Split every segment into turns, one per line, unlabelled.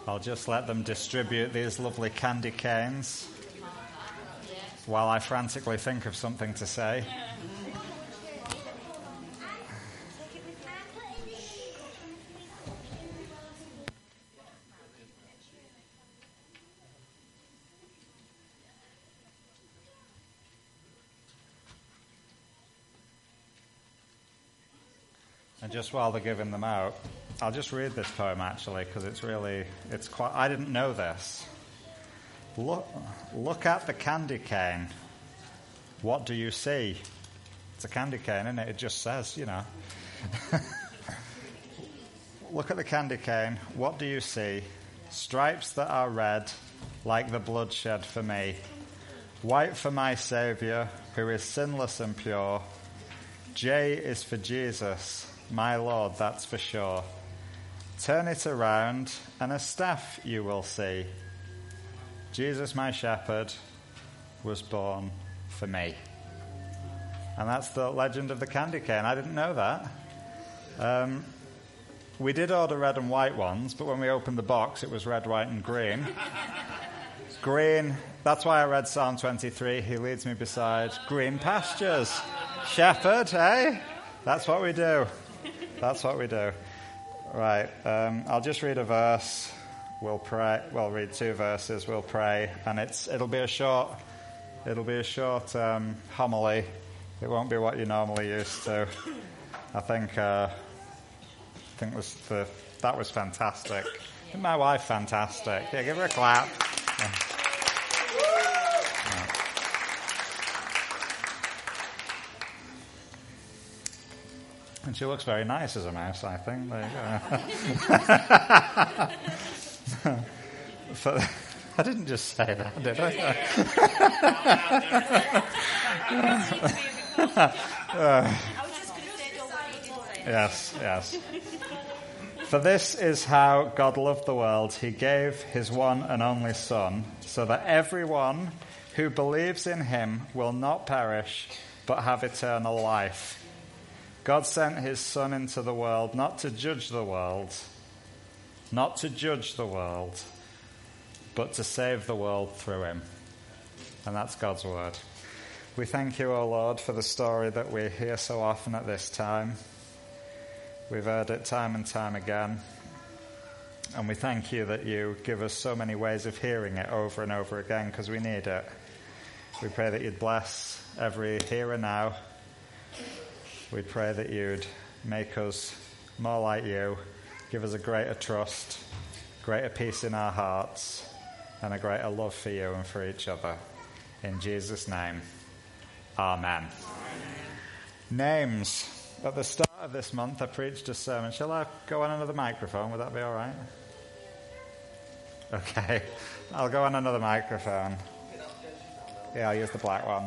I'll just let them distribute these lovely candy canes while I frantically think of something to say. And just while they're giving them out, I'll just read this poem actually, because it's quite, I didn't know this. Look at the candy cane. What do you see? It's a candy cane, isn't it? It just says, you know. Look at the candy cane. What do you see? Stripes that are red, like the blood shed for me. White for my Saviour, who is sinless and pure. J is for Jesus, my Lord, that's for sure. Turn it around, and a staff you will see. Jesus, my shepherd, was born for me. And that's the legend of the candy cane. I didn't know that. We did order red and white ones, but when we opened the box, it was red, white, and green. Green, that's why I read Psalm 23. He leads me beside green pastures. Shepherd, eh? That's what we do. That's what we do. Right, I'll just read a verse. We'll pray. We'll read 2 verses. We'll pray, and it'll be a short homily. It won't be what you're normally used to. I think that was fantastic. Isn't my wife fantastic? Yeah, give her a clap. Yeah. And she looks very nice as a mouse, I think. There you go. I didn't just say that, did I? Yes. For this is how God loved the world. He gave his one and only Son, so that everyone who believes in him will not perish, but have eternal life. God sent his Son into the world not to judge the world, but to save the world through him. And that's God's word. We thank you, O Lord, for the story that we hear so often at this time. We've heard it time and time again. And we thank you that you give us so many ways of hearing it over and over again, because we need it. We pray that you'd bless every hearer now. We pray that you'd make us more like you, give us a greater trust, greater peace in our hearts, and a greater love for you and for each other. In Jesus' name, amen. Names. At the start of this month, I preached a sermon. Shall I go on another microphone? Would that be all right? Okay. I'll go on another microphone. Yeah, I'll use the black one.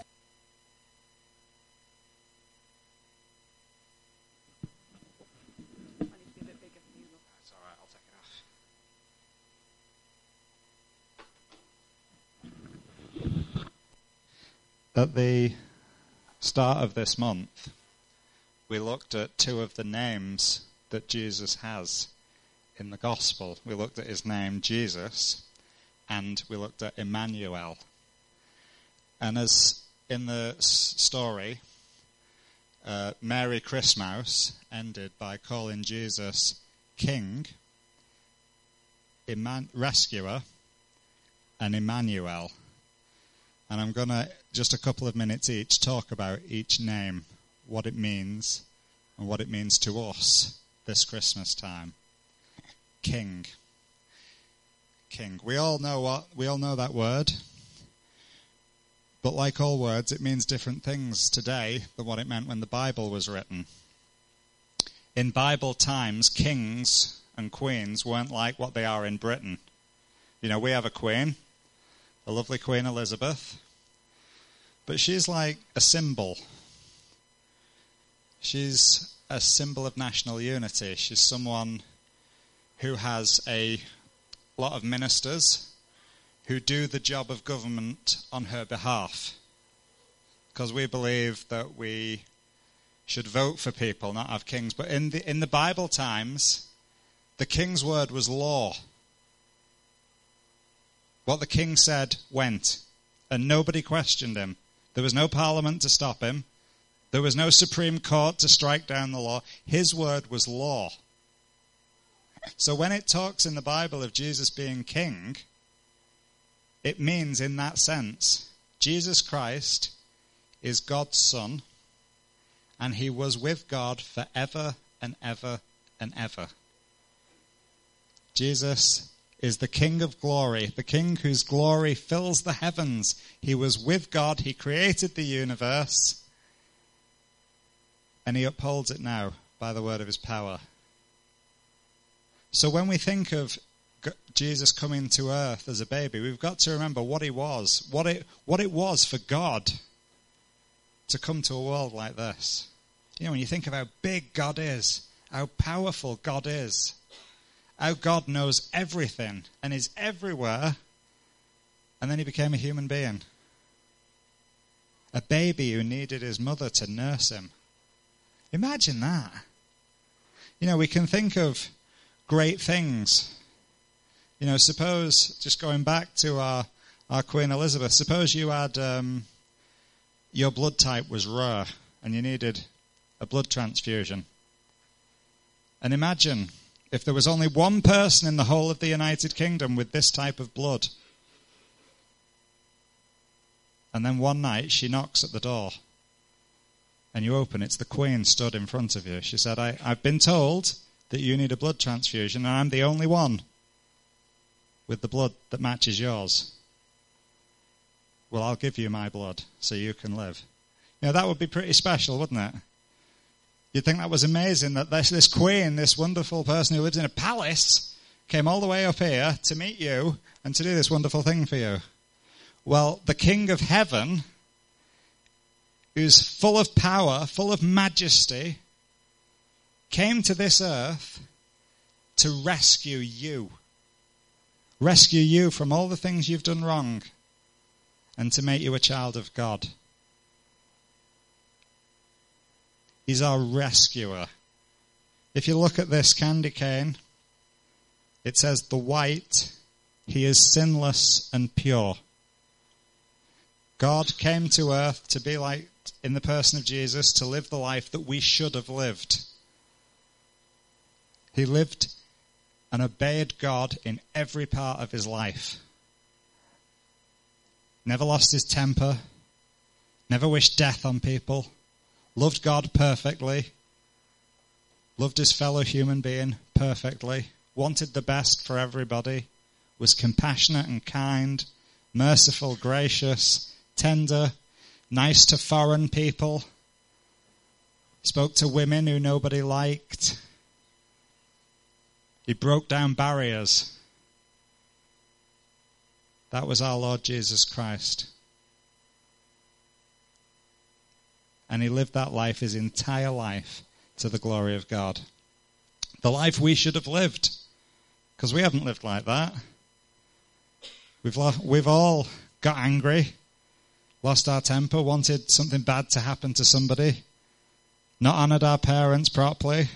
At the start of this month, we looked at 2 of the names that Jesus has in the gospel. We looked at his name, Jesus, and we looked at Emmanuel. And as in the story, Mary Christmas ended by calling Jesus King, Rescuer, and Emmanuel. And I'm going to, just a couple of minutes each, talk about each name, what it means, and what it means to us this Christmas time. King. King. We all know that word. But like all words, it means different things today than what it meant when the Bible was written. In Bible times, kings and queens weren't like what they are in Britain. You know, we have a queen, a lovely Queen Elizabeth, but she's like a symbol. She's a symbol of national unity. She's someone who has a lot of ministers who do the job of government on her behalf. Because we believe that we should vote for people, not have kings. But in the Bible times, the king's word was law.
What the king said went, and nobody questioned him. There was no parliament to stop him. There was no Supreme Court to strike down the law. His word was law. So when it talks in the Bible of Jesus being king, it means in that sense, Jesus Christ is God's son, and he was with God forever and ever and ever. Jesus is the King of glory, the King whose glory fills the heavens. He was with God, he created the universe, and he upholds it now by the word of his power. So when we think of Jesus coming to earth as a baby, we've got to remember what he was, what it was for God to come to a world like this. You know, when you think of how big God is, how powerful God is, how God knows everything and is everywhere, and then he became a human being. A baby who needed his mother to nurse him. Imagine that. You know, we can think of great things. You know, suppose, just going back to our Queen Elizabeth, suppose you had, your blood type was rare and you needed a blood transfusion. And imagine if there was only one person in the whole of the United Kingdom with this type of blood. And then one night she knocks at the door. And you open, it's the Queen stood in front of you. She said, I've been told that you need a blood transfusion, and I'm the only one with the blood that matches yours. Well, I'll give you my blood so you can live. You know, that would be pretty special, wouldn't it? You'd think that was amazing that this queen, this wonderful person who lives in a palace, came all the way up here to meet you and to do this wonderful thing for you. Well, the King of Heaven, who's full of power, full of majesty, came to this earth to rescue you. Rescue you from all the things you've done wrong and to make you a child of God. He's our rescuer. If you look at this candy cane, it says the white, he is sinless and pure. God came to earth to be like, in the person of Jesus, to live the life that we should have lived. He lived and obeyed God in every part of his life. Never lost his temper, never wished death on people, loved God perfectly, loved his fellow human being perfectly, wanted the best for everybody, was compassionate and kind, merciful, gracious, tender, nice to foreign people, spoke to women who nobody liked. He broke down barriers. That was our Lord Jesus Christ. And he lived that life, his entire life, to the glory of God. The life we should have lived, because we haven't lived like that. We've all got angry, lost our temper, wanted something bad to happen to somebody, not honoured our parents properly,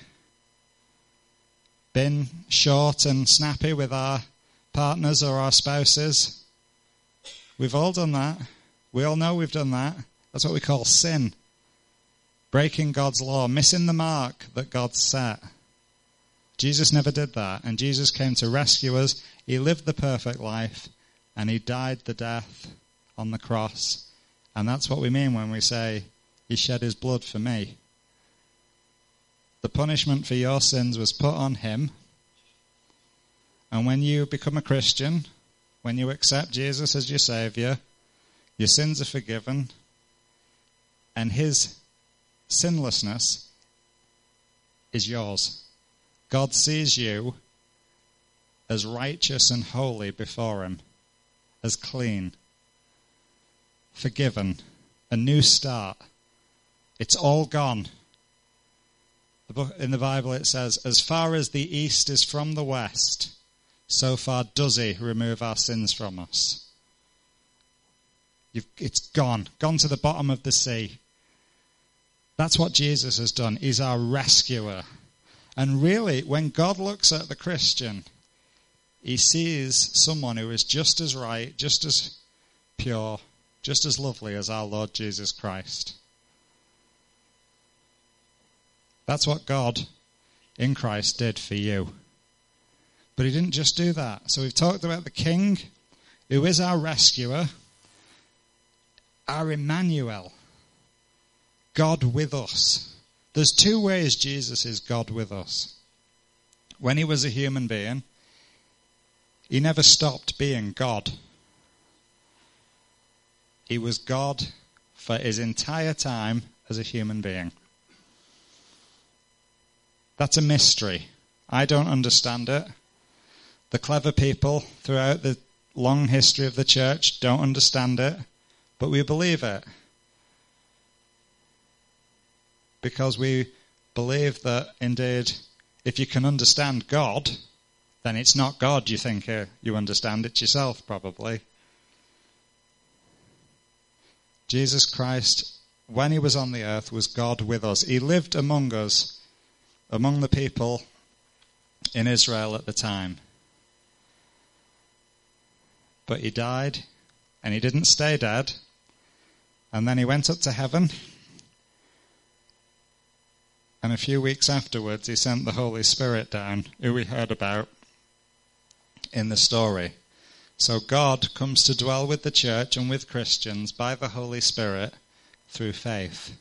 been short and snappy with our partners or our spouses. We've all done that. We all know we've done that. That's what we call sin. Breaking God's law, missing the mark that God set. Jesus never did that, and Jesus came to rescue us. He lived the perfect life, and he died the death on the cross. And that's what we mean when we say, he shed his blood for me. The punishment for your sins was put on him. And when you become a Christian, when you accept Jesus as your Saviour, your sins are forgiven. And his sinlessness is yours. God sees you as righteous and holy before him, as clean, forgiven, a new start. It's all gone. In the Bible it says, as far as the east is from the west, so far does he remove our sins from us. It's gone to the bottom of the sea. That's what Jesus has done. He's our rescuer. And really, when God looks at the Christian, he sees someone who is just as right, just as pure, just as lovely as our Lord Jesus Christ. That's what God in Christ did for you. But he didn't just do that. So we've talked about the King, who is our rescuer, our Emmanuel, God with us. There's two ways Jesus is God with us. When he was a human being, he never stopped being God. He was God for his entire time as a human being. That's a mystery. I don't understand it. The clever people throughout the long history of the church don't understand it, but we believe it. Because we believe that, indeed, if you can understand God, then it's not God you think you understand, it's yourself, probably. Jesus Christ, when he was on the earth, was God with us. He lived among us, among the people in Israel at the time. But he died, and he didn't stay dead, and then he went up to heaven, and a few weeks afterwards he sent the Holy Spirit down, who we heard about in the story. So God comes to dwell with the church and with Christians by the Holy Spirit through faith.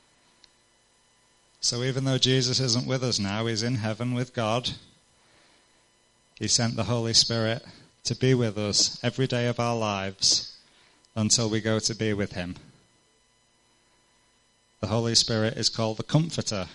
So even though Jesus isn't with us now, he's in heaven with God, he sent the Holy Spirit to be with us every day of our lives until we go to be with him. The Holy Spirit is called the Comforter.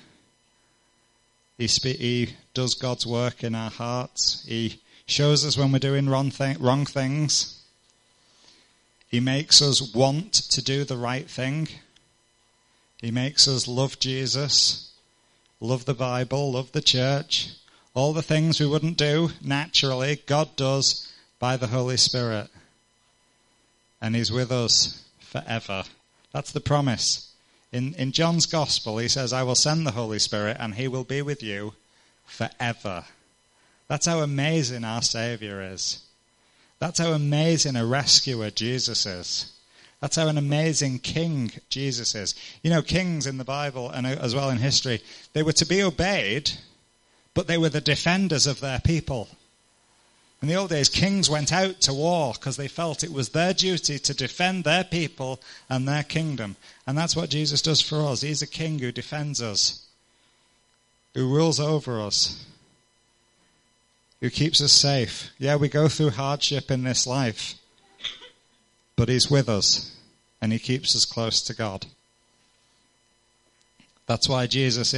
He does God's work in our hearts. He shows us when we're doing wrong things. He makes us want to do the right thing. He makes us love Jesus, love the Bible, love the church. All the things we wouldn't do naturally, God does by the Holy Spirit. And he's with us forever. That's the promise. In John's Gospel, he says, I will send the Holy Spirit and he will be with you forever. That's how amazing our Saviour is. That's how amazing a rescuer Jesus is. That's how an amazing king Jesus is. You know, kings in the Bible and as well in history, they were to be obeyed, but they were the defenders of their people. In the old days, kings went out to war because they felt it was their duty to defend their people and their kingdom. And that's what Jesus does for us. He's a king who defends us, who rules over us, who keeps us safe. Yeah, we go through hardship in this life, but he's with us and he keeps us close to God. That's why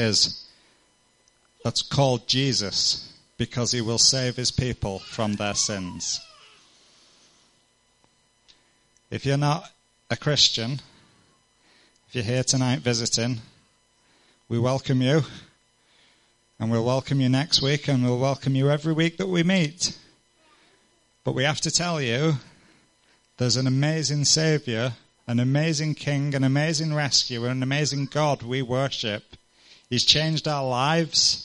that's called Jesus, because he will save his people from their sins. If you're not a Christian, if you're here tonight visiting, we welcome you. And we'll welcome you next week, and we'll welcome you every week that we meet. But we have to tell you, there's an amazing Saviour, an amazing King, an amazing Rescuer, an amazing God we worship. He's changed our lives.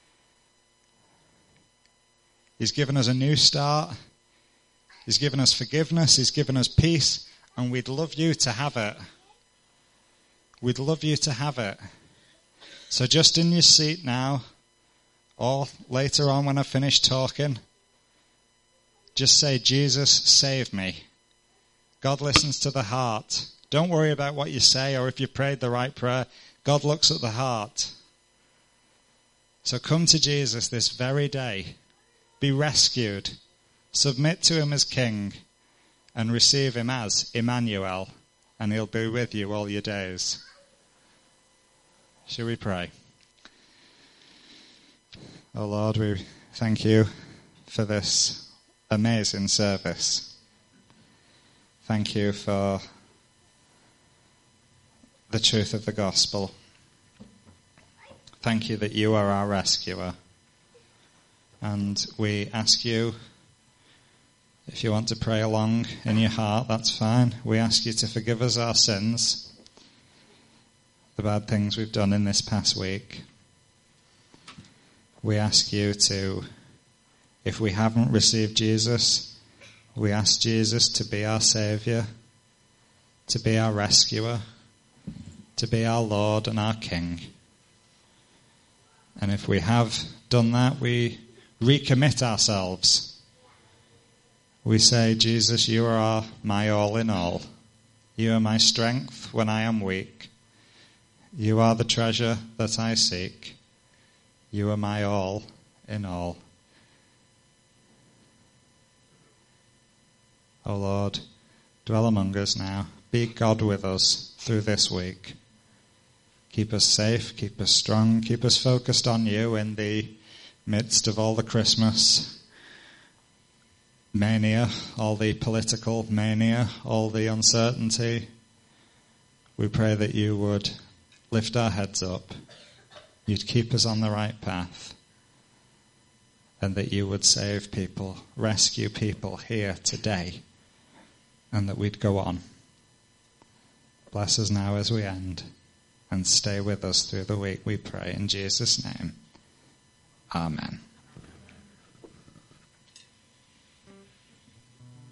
He's given us a new start. He's given us forgiveness. He's given us peace. And we'd love you to have it. We'd love you to have it. So just in your seat now, or later on when I finish talking, just say, Jesus, save me. God listens to the heart. Don't worry about what you say or if you prayed the right prayer. God looks at the heart. So come to Jesus this very day. Be rescued. Submit to him as King and receive him as Emmanuel, and he'll be with you all your days. Shall we pray? Oh Lord, we thank you for this amazing service. Thank you for the truth of the gospel. Thank you that you are our rescuer. And we ask you, if you want to pray along in your heart, that's fine. We ask you to forgive us our sins, the bad things we've done in this past week. We ask you to If we haven't received Jesus, we ask Jesus to be our Saviour, to be our rescuer, to be our Lord and our King. And if we have done that, we recommit ourselves. We say, Jesus, you are my all in all. You are my strength when I am weak. You are the treasure that I seek. You are my all in all. O Lord, dwell among us now. Be God with us through this week. Keep us safe, keep us strong, keep us focused on you in the midst of all the Christmas mania, all the political mania, all the uncertainty. We pray that you would lift our heads up, you'd keep us on the right path, and that you would save people, rescue people here today, and that we'd go on. Bless us now as we end, and stay with us through the week, we pray in Jesus' name. Amen.